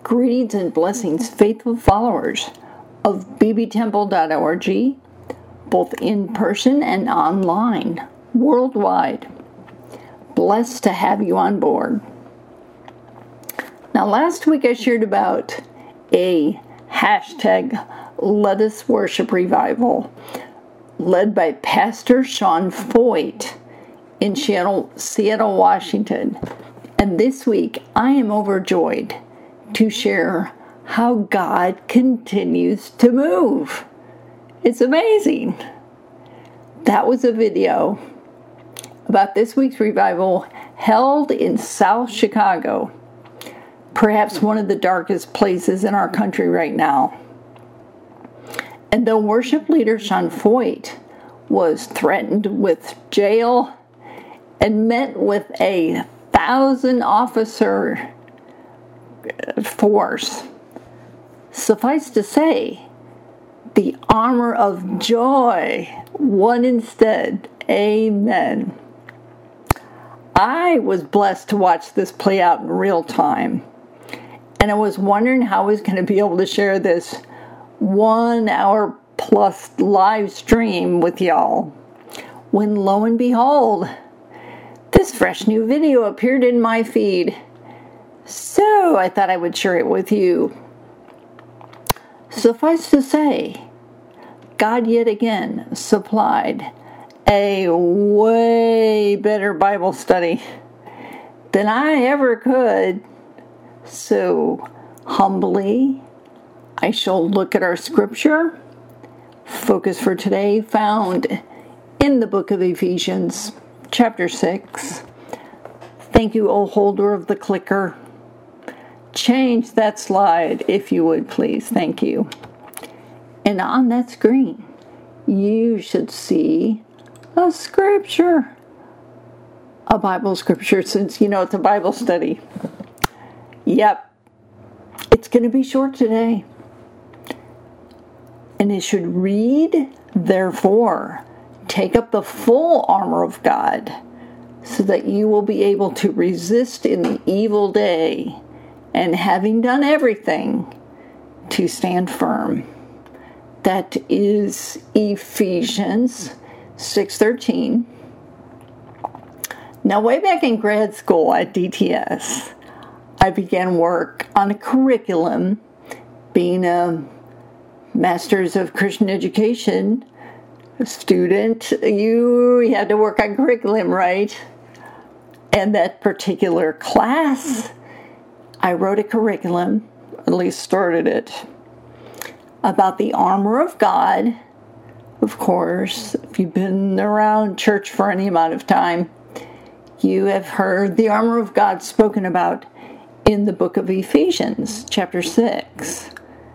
Greetings and blessings, faithful followers of bbtemple.org, both in person and online, worldwide. Blessed to have you on board. Now, last week I shared about a hashtag Let Us Worship Revival led by Pastor Sean Feucht in Seattle, Washington. And this week I am overjoyed to share how God continues to move. It's amazing. That was a video about this week's revival held in South Chicago, perhaps one of the darkest places in our country right now. And though worship leader Sean Feucht was threatened with jail and met with a 1,000-officer force, suffice to say, the armor of joy won instead. Amen. I was blessed to watch this play out in real time, and I was wondering how I was going to be able to share this 1 hour plus live stream with y'all, when lo and behold, this fresh new video appeared in my feed. So I thought I would share it with you. Suffice to say, God yet again supplied a way better Bible study than I ever could. So humbly, I shall look at our scripture. Focus for today found in the book of Ephesians, chapter 6. Thank you, O holder of the clicker. Change that slide, if you would, please. Thank you. And on that screen, you should see a scripture. A Bible scripture, since you know it's a Bible study. Yep. It's going to be short today. And it should read, therefore, take up the full armor of God, so that you will be able to resist in the evil day, and having done everything, to stand firm. That is Ephesians 6:13. Now, way back in grad school at DTS, I began work on a curriculum, being a Master's of Christian Education student. You had to work on curriculum, right? And that particular class, I wrote a curriculum, at least started it, about the armor of God. Of course, if you've been around church for any amount of time, you have heard the armor of God spoken about in the book of Ephesians, chapter 6.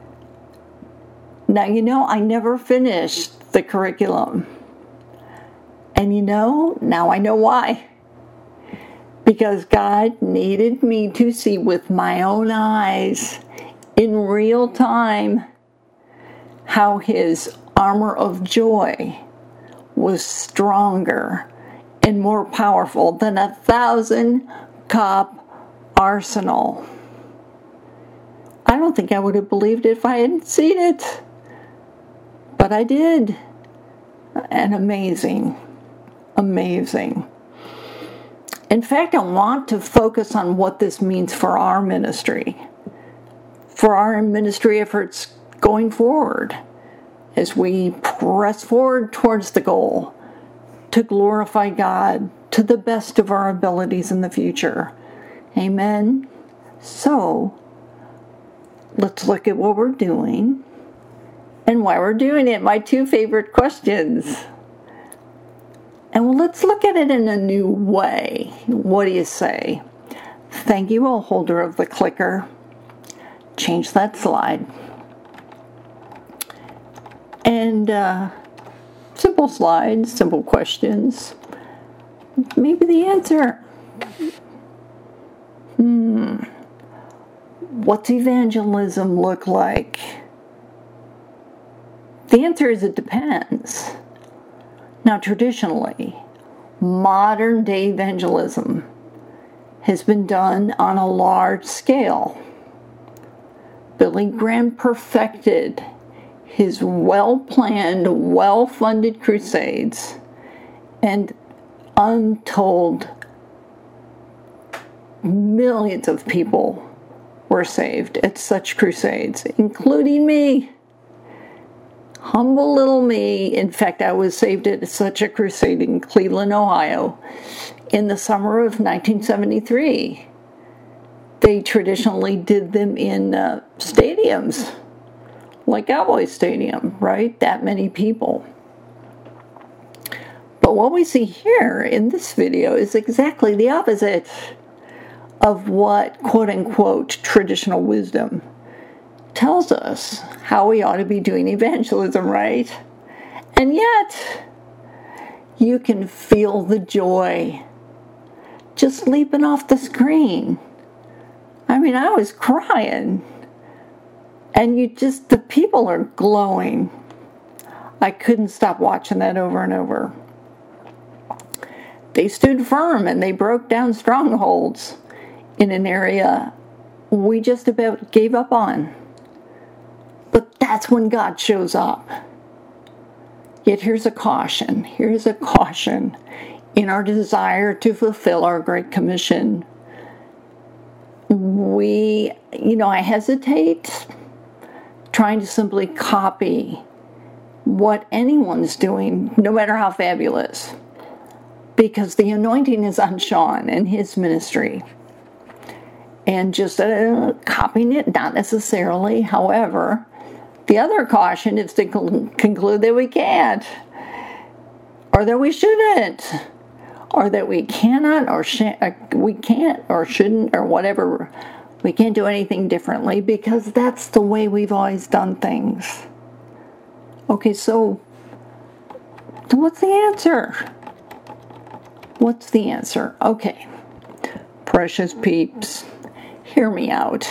Now, I never finished the curriculum. And now I know why. Because God needed me to see with my own eyes, in real time, how His armor of joy was stronger and more powerful than 1,000-cop arsenal. I don't think I would have believed it if I hadn't seen it. But I did. And amazing. Amazing. In fact, I want to focus on what this means for our ministry. For our ministry efforts going forward, as we press forward towards the goal to glorify God to the best of our abilities in the future. Amen. So, let's look at what we're doing and why we're doing it. My two favorite questions. And let's look at it in a new way. What do you say? Thank you, O holder of the clicker. Change that slide. And simple slides, simple questions. Maybe the answer. What's evangelism look like? The answer is it depends. Now, traditionally, modern-day evangelism has been done on a large scale. Billy Graham perfected his well-planned, well-funded crusades, and untold millions of people were saved at such crusades, including me. Humble little me. In fact, I was saved at such a crusade in Cleveland, Ohio, in the summer of 1973. They traditionally did them in stadiums, like Cowboy Stadium, right? That many people. But what we see here in this video is exactly the opposite of what, quote-unquote, traditional wisdom tells us how we ought to be doing evangelism, right? And yet, you can feel the joy just leaping off the screen. I mean, I was crying. And the people are glowing. I couldn't stop watching that over and over. They stood firm and they broke down strongholds in an area we just about gave up on. But that's when God shows up. Yet here's a caution. Here's a caution in our desire to fulfill our Great Commission. I hesitate trying to simply copy what anyone's doing, no matter how fabulous, because the anointing is on Sean and his ministry. And just copying it, not necessarily. However, the other caution is to conclude that we can't, or that we shouldn't, or that we cannot, or we can't, or shouldn't, or whatever. We can't do anything differently because that's the way we've always done things. Okay, so what's the answer? What's the answer? Okay, precious peeps, hear me out.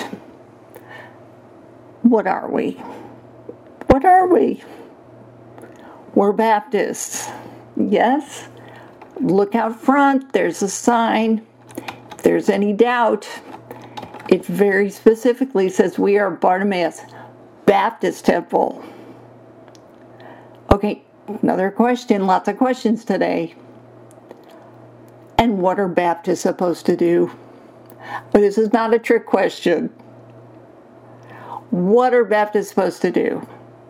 What are we? What are we? We're Baptists. Yes? Look out front. There's a sign. If there's any doubt, it very specifically says we are Bartimaeus Baptist Temple. Okay, another question. Lots of questions today. And what are Baptists supposed to do? But this is not a trick question. What are Baptists supposed to do?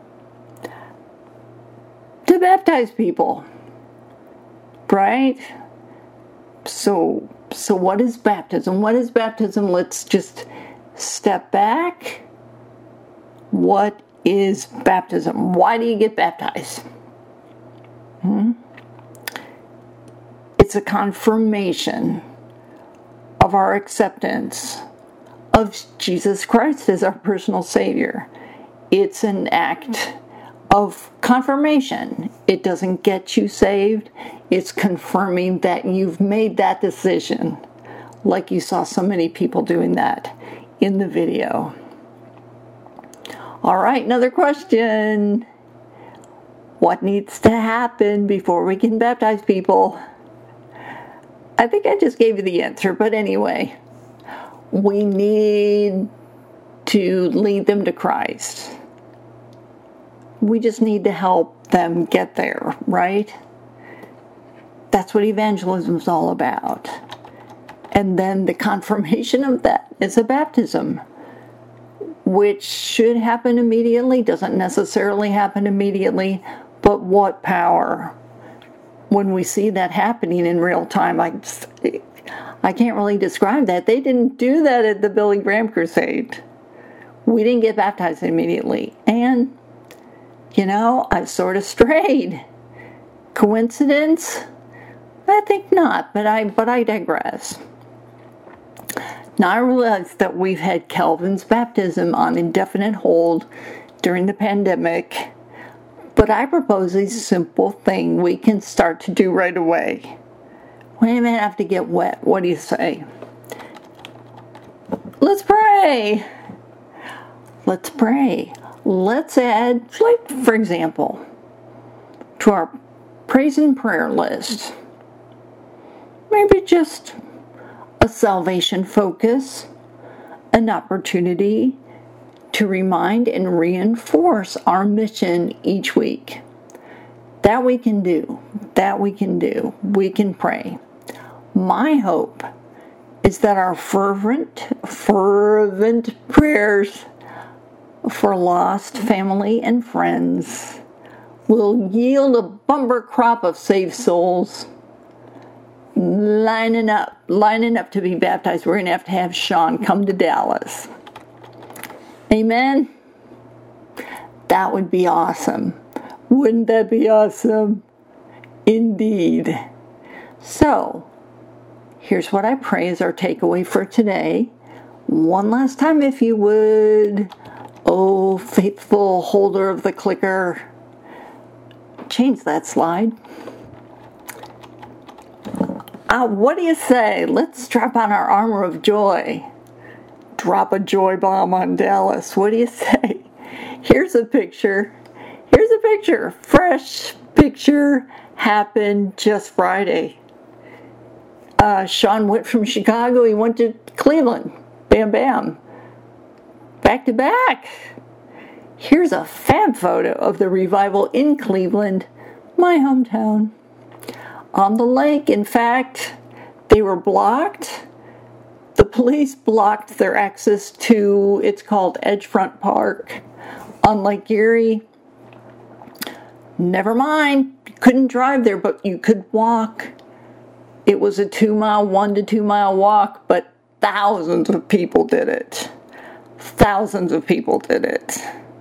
To baptize people. Right? So what is baptism? What is baptism? Let's just step back. What is baptism? Why do you get baptized? It's a confirmation of our acceptance of Jesus Christ as our personal Savior. It's an act of confirmation. It doesn't get you saved. It's confirming that you've made that decision, like you saw so many people doing that in the video. All right, another question. What needs to happen before we can baptize people? I think I just gave you the answer, but anyway, we need to lead them to Christ. We just need to help them get there, right? That's what evangelism is all about. And then the confirmation of that is a baptism, which should happen immediately, doesn't necessarily happen immediately, but what power when we see that happening in real time. I can't really describe that. They didn't do that at the Billy Graham crusade. We didn't get baptized immediately. And I sort of strayed. Coincidence? I think not, but I digress. Now I realize that we've had Calvin's baptism on indefinite hold during the pandemic, but I propose a simple thing we can start to do right away. We may have to get wet. What do you say? Let's pray. Let's pray. Let's add, for example, to our praise and prayer list, maybe just a salvation focus, an opportunity to remind and reinforce our mission each week. That we can do. That we can do. We can pray. My hope is that our fervent prayers for lost family and friends will yield a bumper crop of saved souls lining up to be baptized. We're going to have Sean come to Dallas. Amen? That would be awesome. Wouldn't that be awesome? Indeed. So, here's what I pray is our takeaway for today. One last time, if you would. Oh, faithful holder of the clicker. Change that slide. What do you say? Let's strap on our armor of joy. Drop a joy bomb on Dallas. What do you say? Here's a picture. Fresh picture happened just Friday. Sean went from Chicago. He went to Cleveland. Bam, bam. Back to back. Here's a fab photo of the revival in Cleveland, my hometown. On the lake, in fact, they were blocked. The police blocked their access to, it's called Edgefront Park on Lake Erie. Never mind, you couldn't drive there, but you could walk. It was a 1 to 2 mile walk, but thousands of people did it. Thousands of people did it.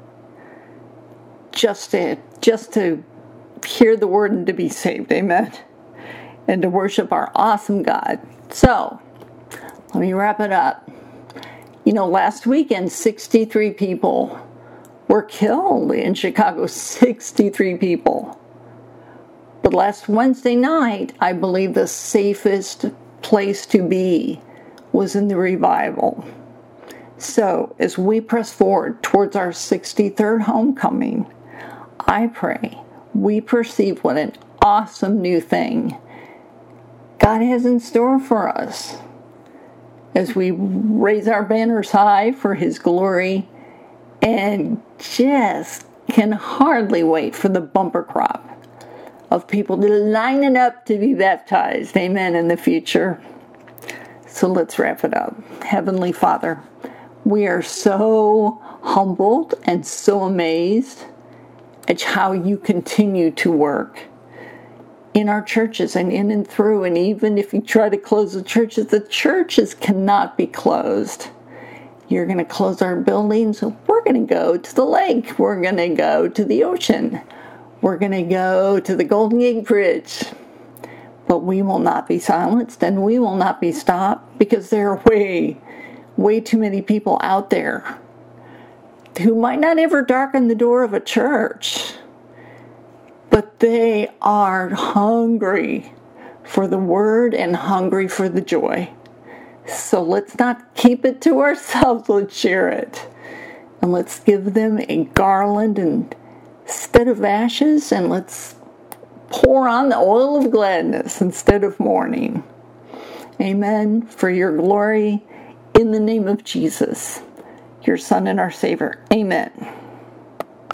Just to hear the word and to be saved, amen? And to worship our awesome God. So, let me wrap it up. Last weekend, 63 people were killed in Chicago. 63 people. But last Wednesday night, I believe the safest place to be was in the revival. So, as we press forward towards our 63rd homecoming, I pray we perceive what an awesome new thing God has in store for us as we raise our banners high for His glory and just can hardly wait for the bumper crop of people lining up to be baptized, amen, in the future. So let's wrap it up. Heavenly Father, we are so humbled and so amazed at how you continue to work in our churches and in and through. And even if you try to close the churches cannot be closed. You're going to close our buildings. We're going to go to the lake. We're going to go to the ocean. We're going to go to the Golden Gate Bridge. But we will not be silenced and we will not be stopped because there are way too many people out there who might not ever darken the door of a church, but they are hungry for the word and hungry for the joy. So let's not keep it to ourselves. Let's share it. And let's give them a garland instead of ashes, and let's pour on the oil of gladness instead of mourning. Amen. For your glory, in the name of Jesus, your Son and our Savior. Amen.